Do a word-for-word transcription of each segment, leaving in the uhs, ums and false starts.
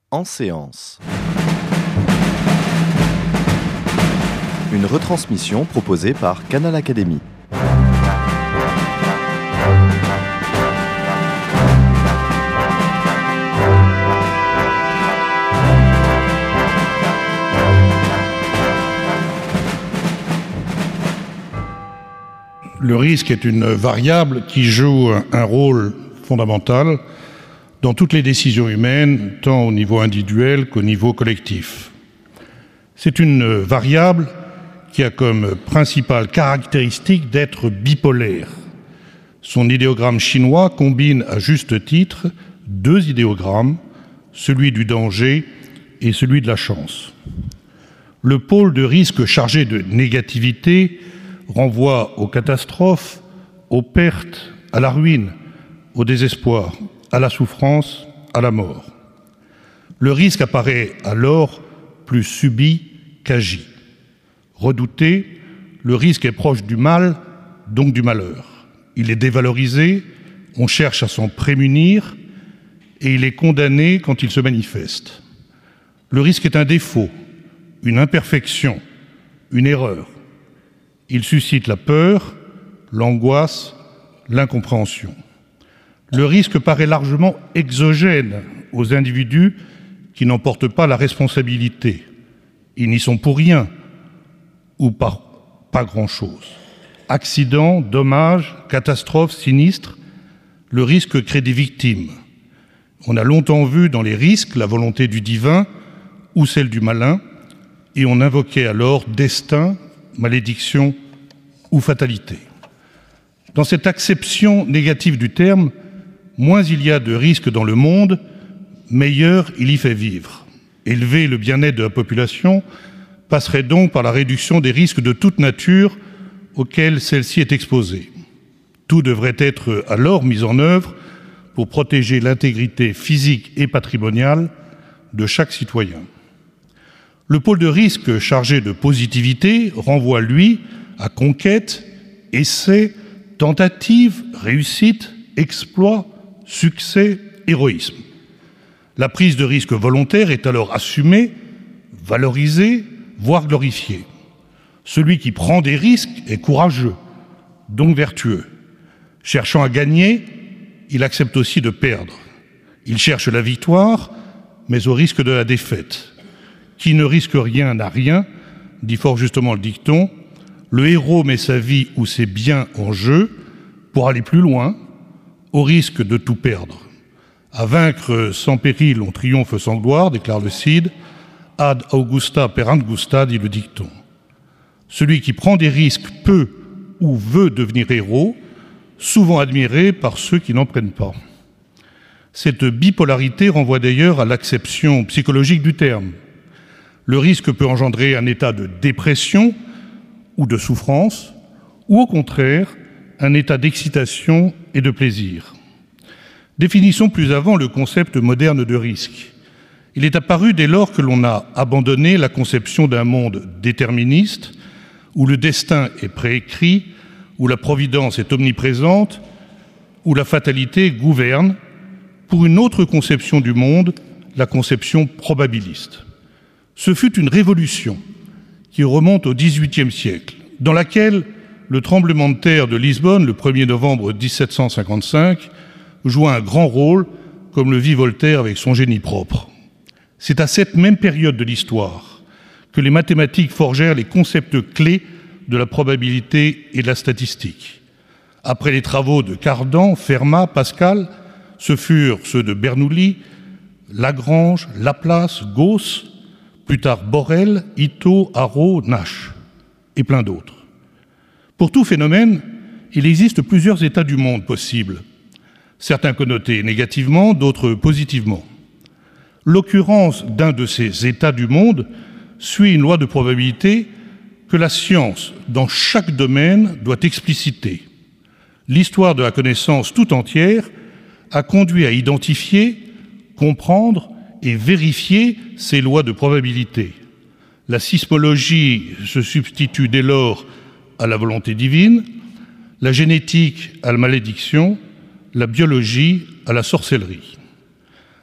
En séance. Une retransmission proposée par Canal Académie. Le risque est une variable qui joue un rôle fondamental dans toutes les décisions humaines, tant au niveau individuel qu'au niveau collectif. C'est une variable qui a comme principale caractéristique d'être bipolaire. Son idéogramme chinois combine à juste titre deux idéogrammes, celui du danger et celui de la chance. Le pôle de risque chargé de négativité renvoie aux catastrophes, aux pertes, à la ruine, au désespoir, à la souffrance, à la mort. Le risque apparaît alors plus subi qu'agi. Redouté, le risque est proche du mal, donc du malheur. Il est dévalorisé, on cherche à s'en prémunir, et il est condamné quand il se manifeste. Le risque est un défaut, une imperfection, une erreur. Il suscite la peur, l'angoisse, l'incompréhension. Le risque paraît largement exogène aux individus qui n'en portent pas la responsabilité. Ils n'y sont pour rien ou par pas grand-chose. Accidents, dommages, catastrophes, sinistres, le risque crée des victimes. On a longtemps vu dans les risques la volonté du divin ou celle du malin, et on invoquait alors destin, malédiction ou fatalité. Dans cette acception négative du terme, moins il y a de risques dans le monde, meilleur il y fait vivre. Élever le bien-être de la population passerait donc par la réduction des risques de toute nature auxquels celle-ci est exposée. Tout devrait être alors mis en œuvre pour protéger l'intégrité physique et patrimoniale de chaque citoyen. Le pôle de risque chargé de positivité renvoie, lui, à conquête, essai, tentative, réussite, exploit, succès, héroïsme. La prise de risque volontaire est alors assumée, valorisée, voire glorifiée. Celui qui prend des risques est courageux, donc vertueux. Cherchant à gagner, il accepte aussi de perdre. Il cherche la victoire, mais au risque de la défaite. Qui ne risque rien n'a rien, dit fort justement le dicton. Le héros met sa vie ou ses biens en jeu pour aller plus loin, au risque de tout perdre. À vaincre sans péril, on triomphe sans gloire, déclare le Cid. Ad augusta per angusta, dit le dicton. Celui qui prend des risques peut ou veut devenir héros, souvent admiré par ceux qui n'en prennent pas. Cette bipolarité renvoie d'ailleurs à l'acception psychologique du terme. Le risque peut engendrer un état de dépression ou de souffrance, ou au contraire, un état d'excitation et de plaisir. Définissons plus avant le concept moderne de risque. Il est apparu dès lors que l'on a abandonné la conception d'un monde déterministe, où le destin est préécrit, où la providence est omniprésente, où la fatalité gouverne, pour une autre conception du monde, la conception probabiliste. Ce fut une révolution qui remonte au dix-huitième siècle, dans laquelle le tremblement de terre de Lisbonne, le premier novembre dix-sept cent cinquante-cinq, joua un grand rôle, comme le vit Voltaire avec son génie propre. C'est à cette même période de l'histoire que les mathématiques forgèrent les concepts clés de la probabilité et de la statistique. Après les travaux de Cardan, Fermat, Pascal, ce furent ceux de Bernoulli, Lagrange, Laplace, Gauss, plus tard Borel, Ito, Haro, Nash, et plein d'autres. Pour tout phénomène, il existe plusieurs états du monde possibles, certains connotés négativement, d'autres positivement. L'occurrence d'un de ces états du monde suit une loi de probabilité que la science, dans chaque domaine, doit expliciter. L'histoire de la connaissance tout entière a conduit à identifier, comprendre et vérifier ces lois de probabilité. La sismologie se substitue dès lors à la volonté divine, la génétique à la malédiction, la biologie à la sorcellerie.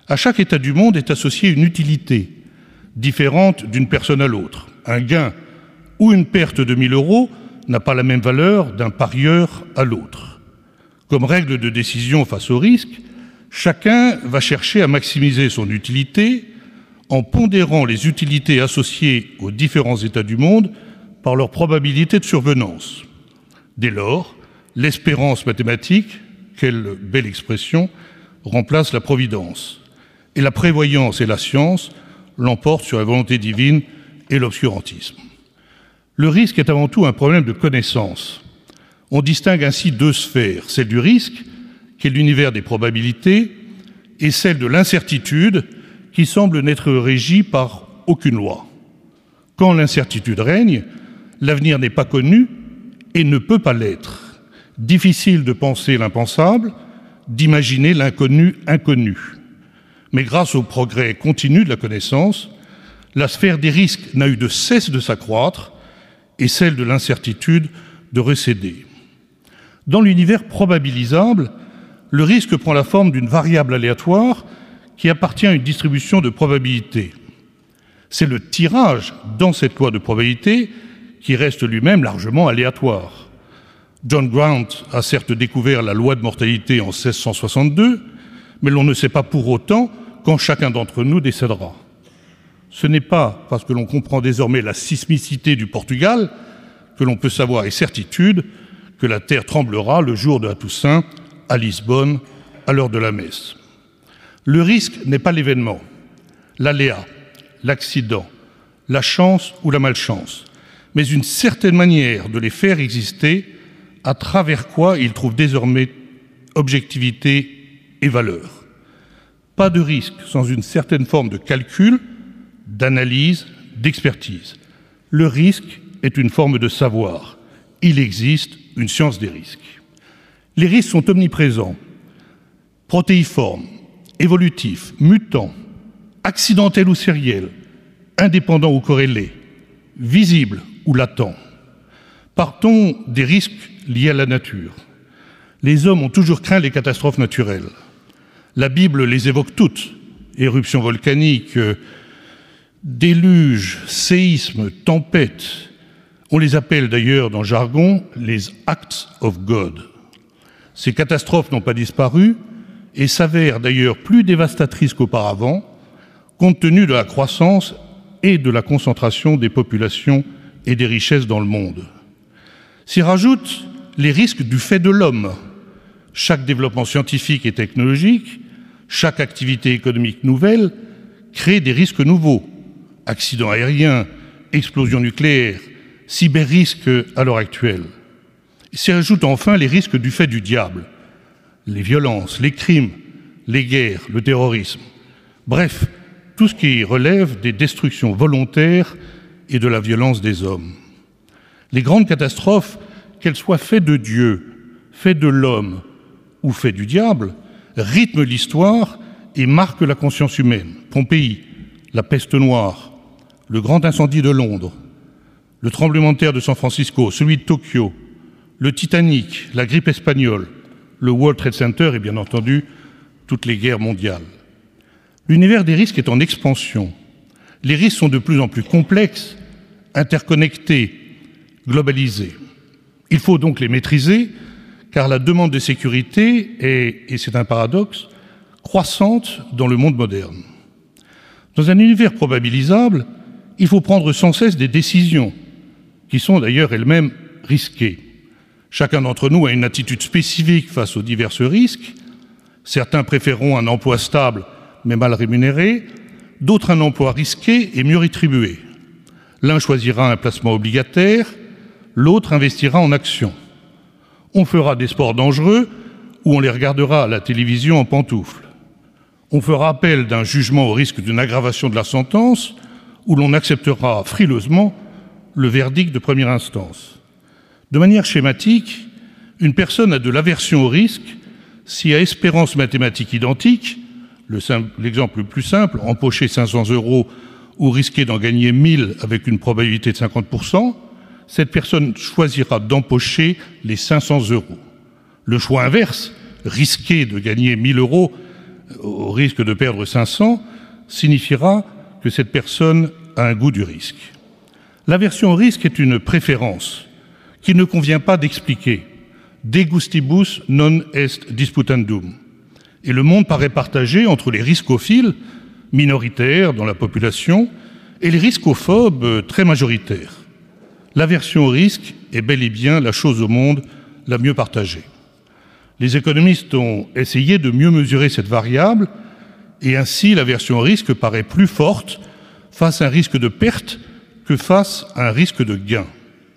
À chaque état du monde est associée une utilité, différente d'une personne à l'autre. Un gain ou une perte de mille euros n'a pas la même valeur d'un parieur à l'autre. Comme règle de décision face au risque, chacun va chercher à maximiser son utilité en pondérant les utilités associées aux différents états du monde par leur probabilité de survenance. Dès lors, l'espérance mathématique, quelle belle expression, remplace la providence. Et la prévoyance et la science l'emportent sur la volonté divine et l'obscurantisme. Le risque est avant tout un problème de connaissance. On distingue ainsi deux sphères, celle du risque, qui est l'univers des probabilités, et celle de l'incertitude, qui semble n'être régie par aucune loi. Quand l'incertitude règne, l'avenir n'est pas connu et ne peut pas l'être. Difficile de penser l'impensable, d'imaginer l'inconnu inconnu. Mais grâce au progrès continu de la connaissance, la sphère des risques n'a eu de cesse de s'accroître et celle de l'incertitude de recéder. Dans l'univers probabilisable, le risque prend la forme d'une variable aléatoire qui appartient à une distribution de probabilités. C'est le tirage dans cette loi de probabilité qui reste lui-même largement aléatoire. John Grant a certes découvert la loi de mortalité en seize cent soixante-deux, mais l'on ne sait pas pour autant quand chacun d'entre nous décédera. Ce n'est pas parce que l'on comprend désormais la sismicité du Portugal que l'on peut savoir avec certitude que la terre tremblera le jour de la Toussaint à Lisbonne à l'heure de la messe. Le risque n'est pas l'événement, l'aléa, l'accident, la chance ou la malchance, mais une certaine manière de les faire exister à travers quoi ils trouvent désormais objectivité et valeur. Pas de risque sans une certaine forme de calcul, d'analyse, d'expertise. Le risque est une forme de savoir. Il existe une science des risques. Les risques sont omniprésents, protéiformes, évolutifs, mutants, accidentels ou sériels, indépendants ou corrélés, visibles ou latents. Partons des risques liés à la nature. Les hommes ont toujours craint les catastrophes naturelles. La Bible les évoque toutes, éruptions volcaniques, déluges, séismes, tempêtes. On les appelle d'ailleurs dans le jargon les « acts of God ». Ces catastrophes n'ont pas disparu et s'avèrent d'ailleurs plus dévastatrices qu'auparavant, compte tenu de la croissance et de la concentration des populations et des richesses dans le monde. S'y rajoutent les risques du fait de l'homme. Chaque développement scientifique et technologique, chaque activité économique nouvelle crée des risques nouveaux. Accidents aériens, explosions nucléaires, cyber-risques à l'heure actuelle. S'y ajoutent enfin les risques du fait du diable, les violences, les crimes, les guerres, le terrorisme. Bref, tout ce qui relève des destructions volontaires et de la violence des hommes. Les grandes catastrophes, qu'elles soient faites de Dieu, faites de l'homme ou faites du diable, rythment l'histoire et marquent la conscience humaine. Pompéi, la peste noire, le grand incendie de Londres, le tremblement de terre de San Francisco, celui de Tokyo, le Titanic, la grippe espagnole, le World Trade Center et bien entendu toutes les guerres mondiales. L'univers des risques est en expansion. Les risques sont de plus en plus complexes, interconnectés, globalisés. Il faut donc les maîtriser, car la demande de sécurité est, et c'est un paradoxe, croissante dans le monde moderne. Dans un univers probabilisable, il faut prendre sans cesse des décisions, qui sont d'ailleurs elles-mêmes risquées. Chacun d'entre nous a une attitude spécifique face aux divers risques. Certains préféreront un emploi stable mais mal rémunéré, d'autres un emploi risqué et mieux rétribué. L'un choisira un placement obligataire, l'autre investira en actions. On fera des sports dangereux ou on les regardera à la télévision en pantoufles. On fera appel d'un jugement au risque d'une aggravation de la sentence ou l'on acceptera frileusement le verdict de première instance. De manière schématique, une personne a de l'aversion au risque si à espérance mathématique identique, le simple, l'exemple le plus simple, empocher cinq cents euros ou risquer d'en gagner mille avec une probabilité de cinquante pour cent, cette personne choisira d'empocher les cinq cents euros. Le choix inverse, risquer de gagner mille euros au risque de perdre cinq cents, signifiera que cette personne a un goût du risque. L'aversion au risque est une préférence qu'il ne convient pas d'expliquer. De gustibus non est disputandum. Et le monde paraît partagé entre les riscophiles, minoritaires dans la population, et les riscophobes, très majoritaires. L'aversion au risque est bel et bien la chose au monde la mieux partagée. Les économistes ont essayé de mieux mesurer cette variable, et ainsi l'aversion au risque paraît plus forte face à un risque de perte que face à un risque de gain.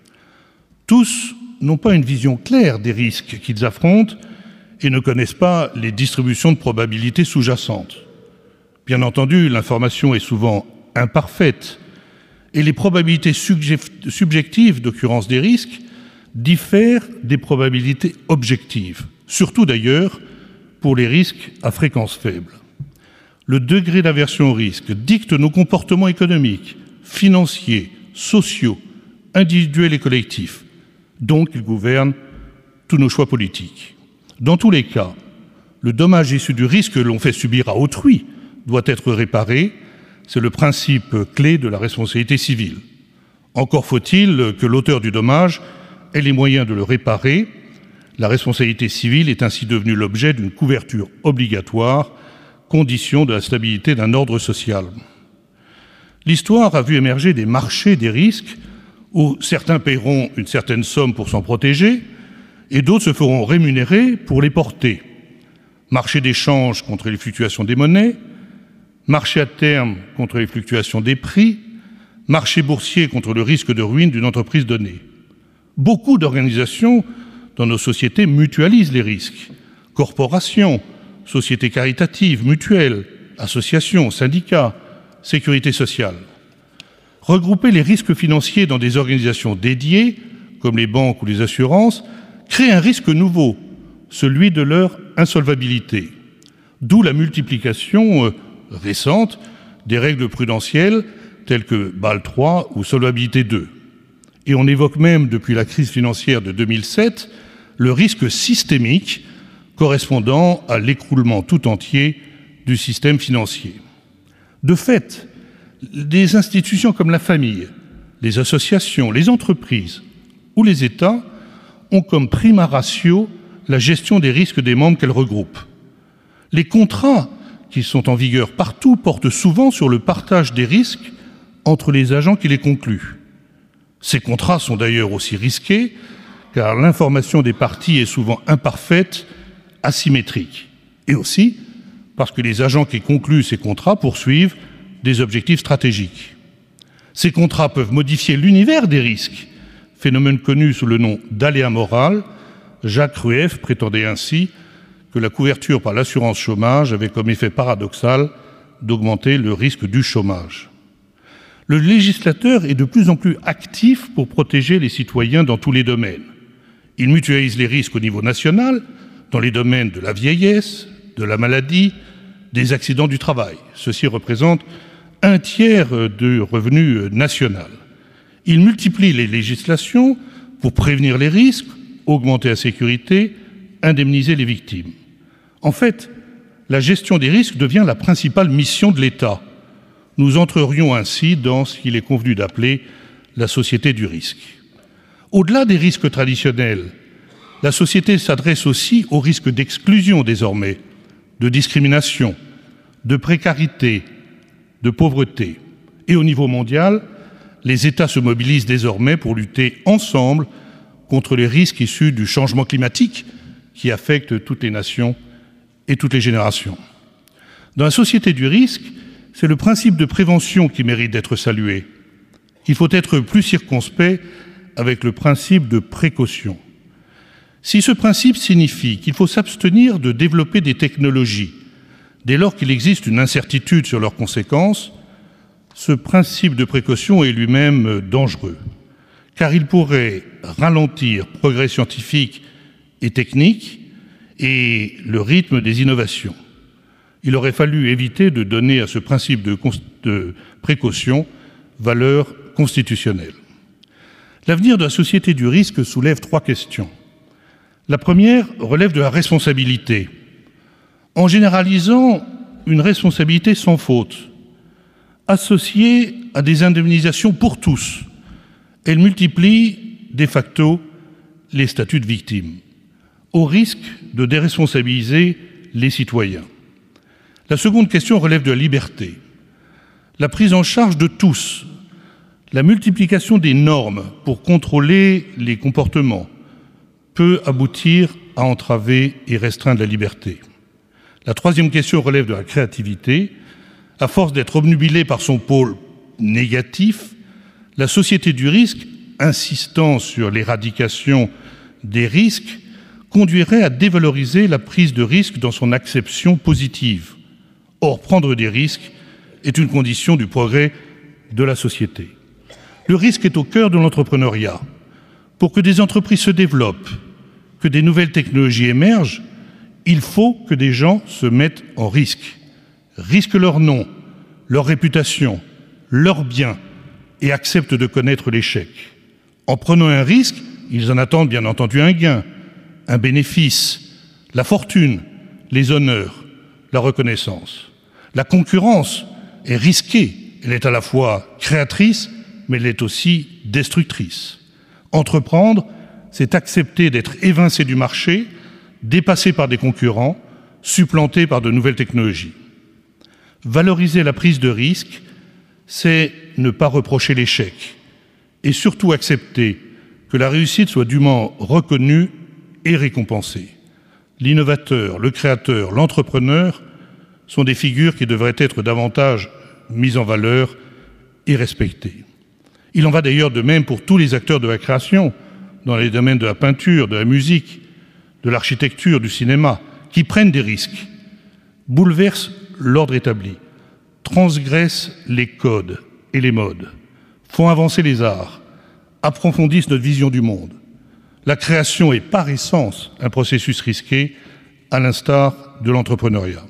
Tous n'ont pas une vision claire des risques qu'ils affrontent et ne connaissent pas les distributions de probabilités sous-jacentes. Bien entendu, l'information est souvent imparfaite et les probabilités subjectives d'occurrence des risques diffèrent des probabilités objectives, surtout d'ailleurs pour les risques à fréquence faible. Le degré d'aversion au risque dicte nos comportements économiques, financiers, sociaux, individuels et collectifs. Donc, il gouverne tous nos choix politiques. Dans tous les cas, le dommage issu du risque que l'on fait subir à autrui doit être réparé. C'est le principe clé de la responsabilité civile. Encore faut-il que l'auteur du dommage ait les moyens de le réparer. La responsabilité civile est ainsi devenue l'objet d'une couverture obligatoire, condition de la stabilité d'un ordre social. L'histoire a vu émerger des marchés des risques où certains paieront une certaine somme pour s'en protéger et d'autres se feront rémunérer pour les porter. Marché d'échange contre les fluctuations des monnaies, marché à terme contre les fluctuations des prix, marché boursier contre le risque de ruine d'une entreprise donnée. Beaucoup d'organisations dans nos sociétés mutualisent les risques. Corporations, sociétés caritatives, mutuelles, associations, syndicats, sécurité sociale. Regrouper les risques financiers dans des organisations dédiées, comme les banques ou les assurances, crée un risque nouveau, celui de leur insolvabilité. D'où la multiplication euh, récente des règles prudentielles telles que Bâle trois ou Solvabilité deux. Et on évoque même, depuis la crise financière de deux mille sept, le risque systémique correspondant à l'écroulement tout entier du système financier. De fait, des institutions comme la famille, les associations, les entreprises ou les États ont comme prima ratio la gestion des risques des membres qu'elles regroupent. Les contrats qui sont en vigueur partout portent souvent sur le partage des risques entre les agents qui les concluent. Ces contrats sont d'ailleurs aussi risqués car l'information des parties est souvent imparfaite, asymétrique, et aussi parce que les agents qui concluent ces contrats poursuivent des objectifs stratégiques. Ces contrats peuvent modifier l'univers des risques, phénomène connu sous le nom d'aléa moral. Jacques Rueff prétendait ainsi que la couverture par l'assurance chômage avait comme effet paradoxal d'augmenter le risque du chômage. Le législateur est de plus en plus actif pour protéger les citoyens dans tous les domaines. Il mutualise les risques au niveau national, dans les domaines de la vieillesse, de la maladie, des accidents du travail. Ceci représente un tiers du revenu national. Il multiplie les législations pour prévenir les risques, augmenter la sécurité, indemniser les victimes. En fait, la gestion des risques devient la principale mission de l'État. Nous entrerions ainsi dans ce qu'il est convenu d'appeler la société du risque. Au-delà des risques traditionnels, la société s'adresse aussi aux risques d'exclusion désormais, de discrimination, de précarité, de pauvreté. Et au niveau mondial, les États se mobilisent désormais pour lutter ensemble contre les risques issus du changement climatique qui affecte toutes les nations et toutes les générations. Dans la société du risque, c'est le principe de prévention qui mérite d'être salué. Il faut être plus circonspect avec le principe de précaution. Si ce principe signifie qu'il faut s'abstenir de développer des technologies dès lors qu'il existe une incertitude sur leurs conséquences, ce principe de précaution est lui-même dangereux, car il pourrait ralentir le progrès scientifique et technique et le rythme des innovations. Il aurait fallu éviter de donner à ce principe de, de précaution valeur constitutionnelle. L'avenir de la société du risque soulève trois questions. La première relève de la responsabilité. En généralisant une responsabilité sans faute, associée à des indemnisations pour tous, elle multiplie de facto les statuts de victime, au risque de déresponsabiliser les citoyens. La seconde question relève de la liberté. La prise en charge de tous, la multiplication des normes pour contrôler les comportements peut aboutir à entraver et restreindre la liberté. La troisième question relève de la créativité. À force d'être obnubilée par son pôle négatif, la société du risque, insistant sur l'éradication des risques, conduirait à dévaloriser la prise de risque dans son acception positive. Or, prendre des risques est une condition du progrès de la société. Le risque est au cœur de l'entrepreneuriat. Pour que des entreprises se développent, que des nouvelles technologies émergent, il faut que des gens se mettent en risque, risquent leur nom, leur réputation, leurs biens et acceptent de connaître l'échec. En prenant un risque, ils en attendent bien entendu un gain, un bénéfice, la fortune, les honneurs, la reconnaissance. La concurrence est risquée, elle est à la fois créatrice, mais elle est aussi destructrice. Entreprendre, c'est accepter d'être évincé du marché, dépassé par des concurrents, supplanté par de nouvelles technologies. Valoriser la prise de risque, c'est ne pas reprocher l'échec et surtout accepter que la réussite soit dûment reconnue et récompensée. L'innovateur, le créateur, l'entrepreneur sont des figures qui devraient être davantage mises en valeur et respectées. Il en va d'ailleurs de même pour tous les acteurs de la création, dans les domaines de la peinture, de la musique, de l'architecture, du cinéma, qui prennent des risques, bouleversent l'ordre établi, transgressent les codes et les modes, font avancer les arts, approfondissent notre vision du monde. La création est par essence un processus risqué, à l'instar de l'entrepreneuriat.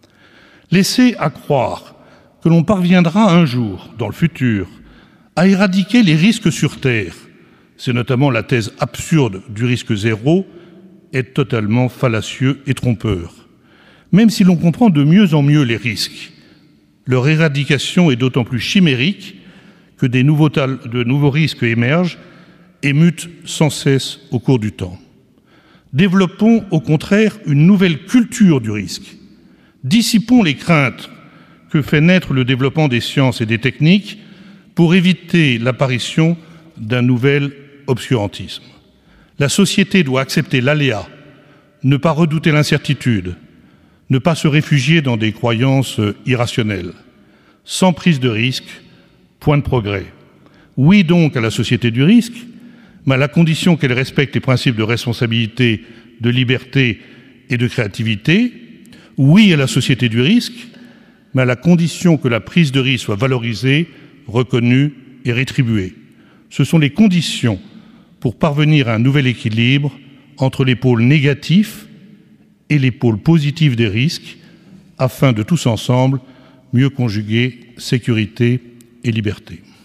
Laisser à croire que l'on parviendra un jour, dans le futur, à éradiquer les risques sur Terre, c'est notamment la thèse absurde du risque zéro, est totalement fallacieux et trompeur. Même si l'on comprend de mieux en mieux les risques, leur éradication est d'autant plus chimérique que des nouveaux, de nouveaux risques émergent et mutent sans cesse au cours du temps. Développons au contraire une nouvelle culture du risque. Dissipons les craintes que fait naître le développement des sciences et des techniques pour éviter l'apparition d'un nouvel obscurantisme. La société doit accepter l'aléa, ne pas redouter l'incertitude, ne pas se réfugier dans des croyances irrationnelles. Sans prise de risque, point de progrès. Oui donc à la société du risque, mais à la condition qu'elle respecte les principes de responsabilité, de liberté et de créativité. Oui à la société du risque, mais à la condition que la prise de risque soit valorisée, reconnue et rétribuée. Ce sont les conditions pour parvenir à un nouvel équilibre entre les pôles négatifs et les pôles positifs des risques, afin de tous ensemble mieux conjuguer sécurité et liberté.